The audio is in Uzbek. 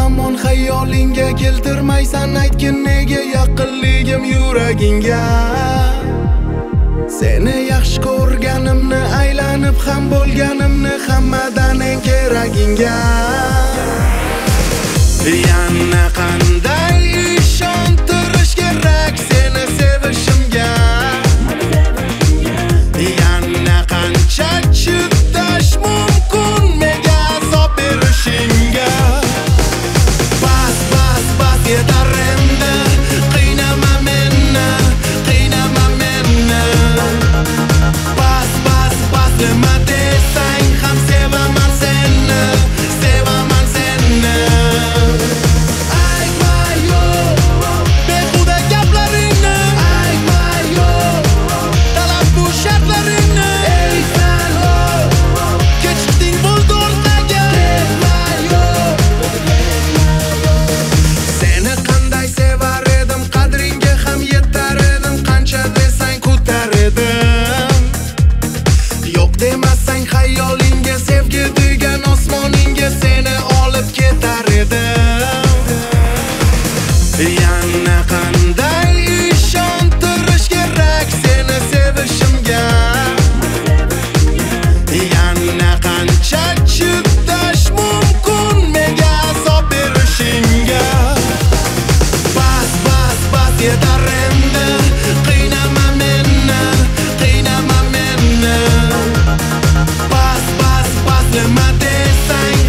zamon xayolingga keltirmaysan, aytgin nega yaqinligim yuragingga. Seni yaxshi ko'rganimni, aylanib ham bo'lganimni, hammadan eng keragingga. Yana qanday ishontirish kerak seni sevishimga? Yana qancha chidash mumkin menga azob berishingga? Bas, bas, bas, yetar endi, qiynama meni, qiynama meni. Bas, bas, bas, nima desang ham sevaman seni, sevaman seni. Demasang xayolinga, sevgi degan osmoningga seni olib ketar edim. Yana qanday ishontirish kerak seni sevishimga? Yana qancha chidash mumkin menga azob berishingga? Bas, bas, bas, yetar endi, qiynama meni, qiynama meni. Nima desang